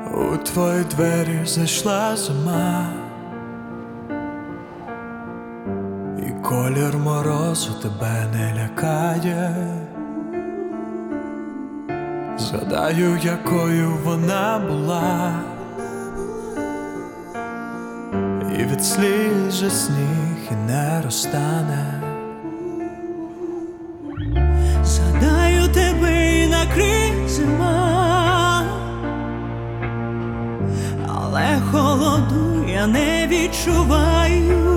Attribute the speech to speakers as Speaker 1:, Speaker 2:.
Speaker 1: У твої двері зайшла зима, і колір морозу тебе не лякає. Згадаю, якою вона була, і від сліз же сніг і не розтане.
Speaker 2: Згадаю тебе і накрий зима, але холоду я не відчуваю.